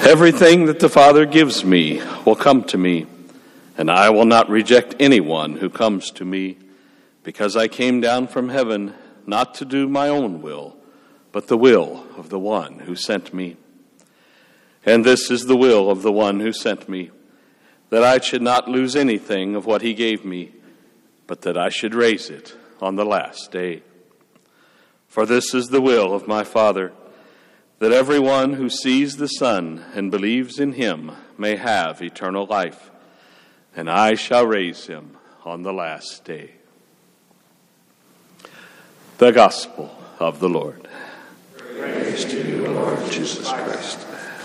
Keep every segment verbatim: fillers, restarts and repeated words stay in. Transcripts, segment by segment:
Everything that the Father gives me will come to me, and I will not reject anyone who comes to me, because I came down from heaven not to do my own will, but the will of the one who sent me. And this is the will of the one who sent me, that I should not lose anything of what he gave me, but that I should raise it on the last day. For this is the will of my Father, that everyone who sees the Son and believes in him may have eternal life, and I shall raise him on the last day. The Gospel of the Lord. Praise to you, Lord Jesus Christ.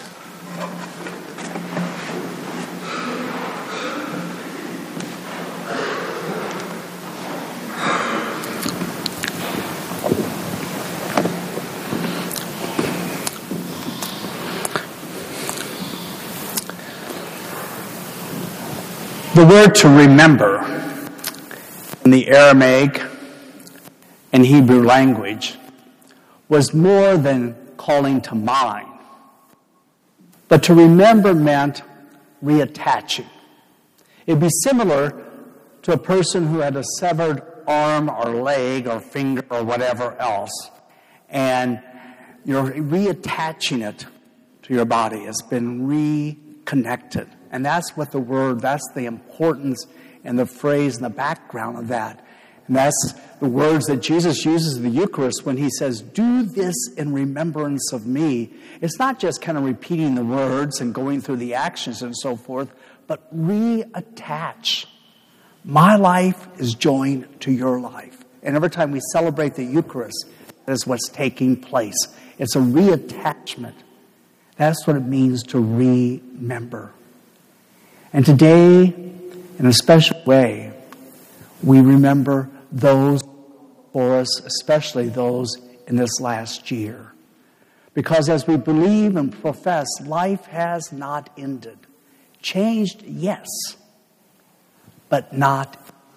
The word to remember in the Aramaic and Hebrew language was more than calling to mind. But to remember meant reattaching. It'd be similar to a person who had a severed arm or leg or finger or whatever else, and you're reattaching it to your body. It's been reconnected. And that's what the word, that's the importance and the phrase and the background of that. And that's the words that Jesus uses in the Eucharist when he says, do this in remembrance of me. It's not just kind of repeating the words and going through the actions and so forth, but reattach. My life is joined to your life. And every time we celebrate the Eucharist, that is what's taking place. It's a reattachment. That's what it means to remember. And today, in a special way, we remember those for us, especially those in this last year. Because as we believe and profess, life has not ended. Changed, yes, but not.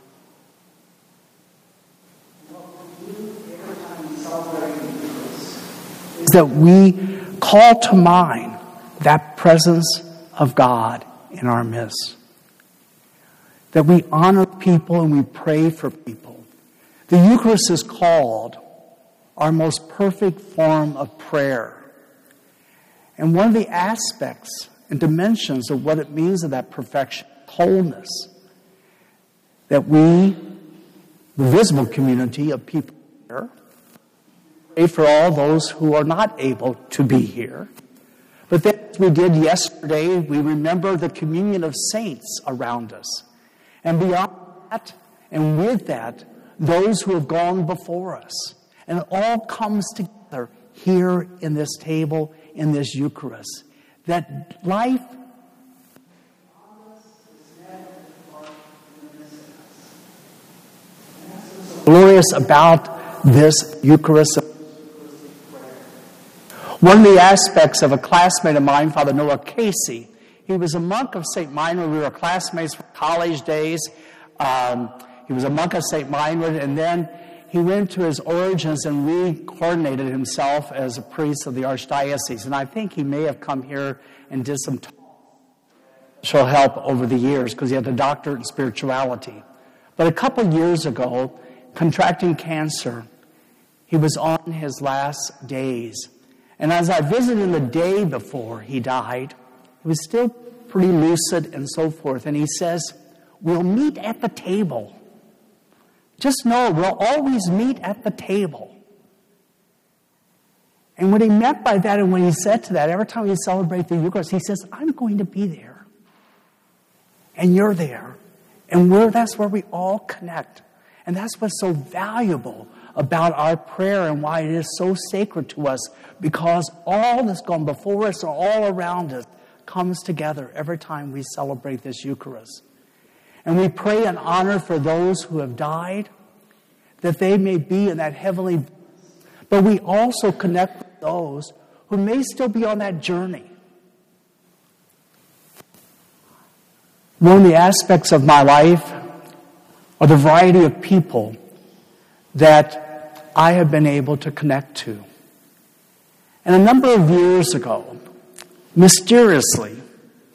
Is that we call to mind that presence of God in our midst. That we honor people and we pray for people. The Eucharist is called our most perfect form of prayer. And one of the aspects and dimensions of what it means of that perfection, wholeness, that we, the visible community of people here, pray for all those who are not able to be here. But then, as we did yesterday, we remember the communion of saints around us. And beyond that, and with that, those who have gone before us. And it all comes together here in this table, in this Eucharist. That life glorious about this Eucharist. One of the aspects of a classmate of mine, Father Noah Casey, he was a monk of Saint Meinrad. We were classmates from college days. Um, he was a monk of Saint Meinrad, and then he went to his origins and re-coordinated himself as a priest of the Archdiocese. And I think he may have come here and did some special help over the years because he had a doctorate in spirituality. But a couple years ago, contracting cancer, he was on his last days. And as I visited him the day before he died, he was still pretty lucid and so forth. And he says, we'll meet at the table. Just know we'll always meet at the table. And what he meant by that and when he said to that, every time we celebrate the Eucharist, he says, I'm going to be there. And you're there. And we're, that's where we all connect. And that's what's so valuable about our prayer and why it is so sacred to us, because all that's gone before us or all around us comes together every time we celebrate this Eucharist. And we pray and honor for those who have died, that they may be in that heavenly. But we also connect with those who may still be on that journey. One of the aspects of my life are the variety of people that I have been able to connect to. And a number of years ago, mysteriously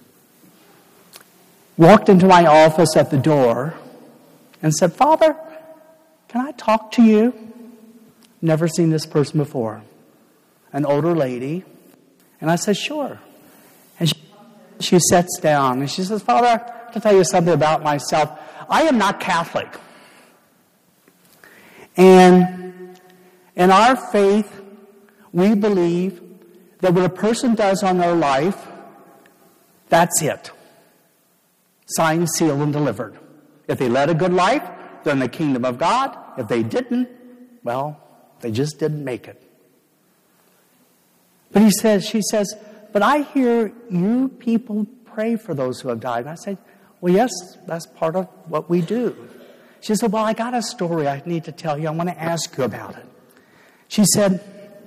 walked into my office at the door and said, "Father, can I talk to you?" Never seen this person before. An older lady. And I said, "Sure." And she, she sits down and she says, "Father, I have to tell you something about myself. I am not Catholic. And in our faith, we believe that what a person does on their life, that's it. Signed, sealed, and delivered. If they led a good life, they're in the kingdom of God. If they didn't, well, they just didn't make it." But he says, she says, "But I hear you people pray for those who have died." And I said, "Well, yes, that's part of what we do." She said, "Well, I got a story I need to tell you. I want to ask you about it." She said,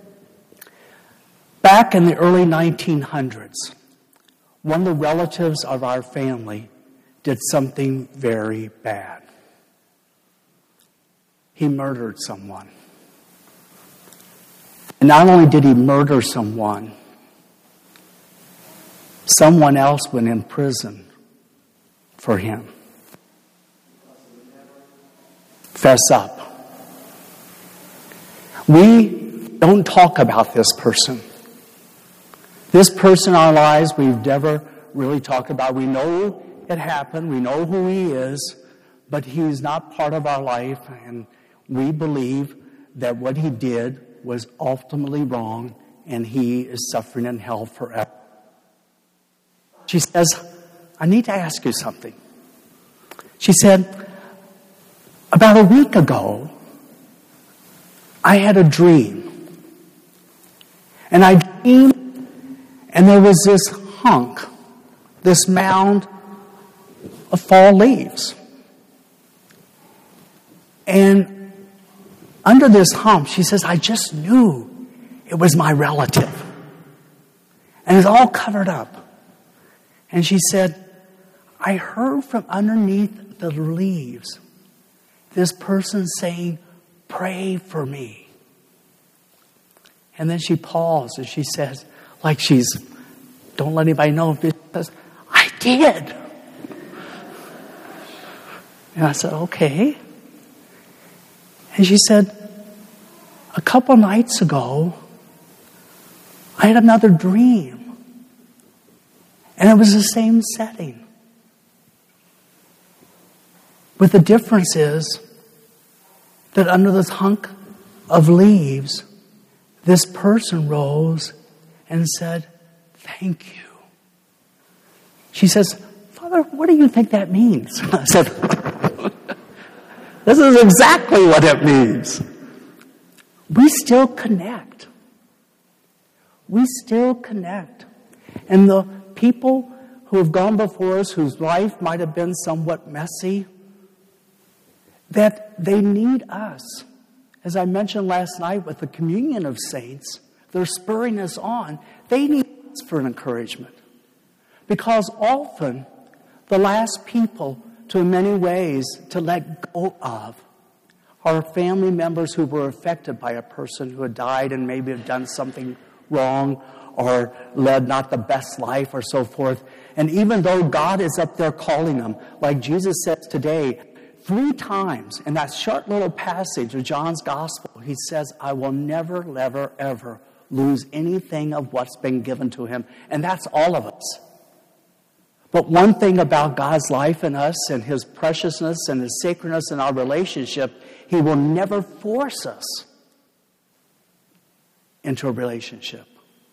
back in the early nineteen hundreds, one of the relatives of our family did something very bad. He murdered someone. And not only did he murder someone, someone else went in prison for him. Fess up. We don't talk about this person. This person in our lives we've never really talked about. We know it happened. We know who he is. But he's not part of our life. And we believe that what he did was ultimately wrong. And he is suffering in hell forever. She says, "I need to ask you something." She said, "About a week ago, I had a dream. And I dreamed, and there was this hunk, this mound of fall leaves. And under this hump," she says, "I just knew it was my relative. And it's all covered up." And she said, "I heard from underneath the leaves this person saying, 'Pray for me.'" And then she paused and she says, like she's, don't let anybody know, she says, "I did." And I said, "Okay." And she said, "A couple nights ago, I had another dream. And it was the same setting. But the difference is that under this hunk of leaves, this person rose and said, 'Thank you.'" She says, "Father, what do you think that means?" I said, "This is exactly what it means." We still connect. We still connect. And the people who have gone before us, whose life might have been somewhat messy, that they need us. As I mentioned last night with the communion of saints, they're spurring us on. They need us for an encouragement. Because often, the last people, to in many ways, to let go of are family members who were affected by a person who had died and maybe have done something wrong or led not the best life or so forth. And even though God is up there calling them, like Jesus says today, three times in that short little passage of John's Gospel, he says, "I will never, never, ever lose anything of what's been given to him." And that's all of us. But one thing about God's life in us and his preciousness and his sacredness in our relationship, he will never force us into a relationship.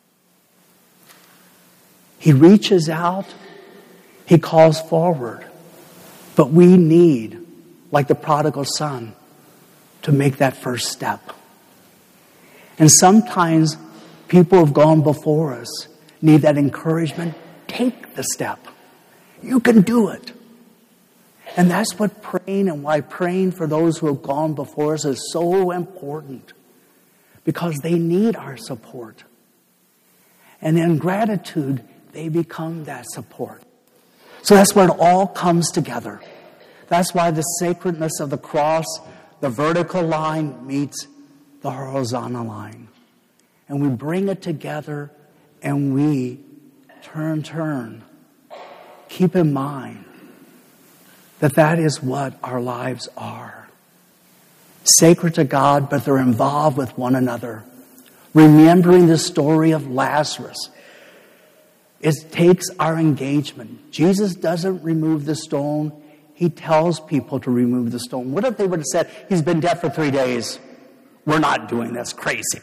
He reaches out, he calls forward. But we need, like the prodigal son, to make that first step. And sometimes people who have gone before us need that encouragement. Take the step. You can do it. And that's what praying and why praying for those who have gone before us is so important. Because they need our support. And in gratitude, they become that support. So that's where it all comes together. That's why the sacredness of the cross, the vertical line meets the horizontal line. And we bring it together and we turn, turn. Keep in mind that that is what our lives are. Sacred to God, but they're involved with one another. Remembering the story of Lazarus, it takes our engagement. Jesus doesn't remove the stone. He tells people to remove the stone. What if they would have said, he's been dead for three days. We're not doing this. Crazy.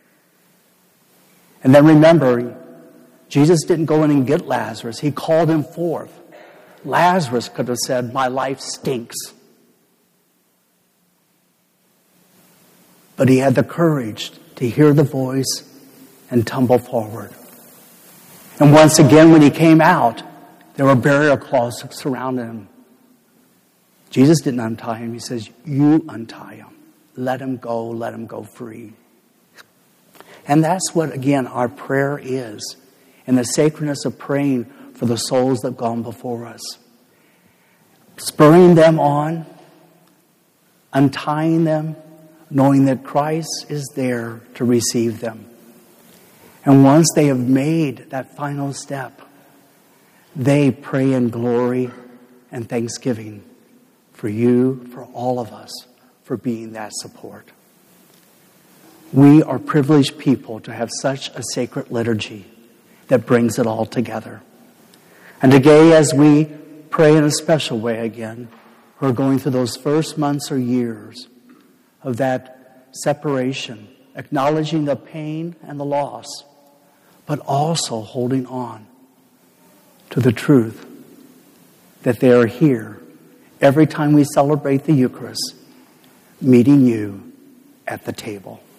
And then remember, Jesus didn't go in and get Lazarus. He called him forth. Lazarus could have said, my life stinks. But he had the courage to hear the voice and tumble forward. And once again, when he came out, there were burial cloths surrounding him. Jesus didn't untie him. He says, you untie him. Let him go. Let him go free. And that's what, again, our prayer is. And the sacredness of praying for the souls that have gone before us. Spurring them on. Untying them. Knowing that Christ is there to receive them. And once they have made that final step, they pray in glory and thanksgiving for you, for all of us, for being that support. We are privileged people to have such a sacred liturgy that brings it all together. And today, as we pray in a special way again, we're going through those first months or years of that separation, acknowledging the pain and the loss, but also holding on to the truth that they are here every time we celebrate the Eucharist, meeting you at the table.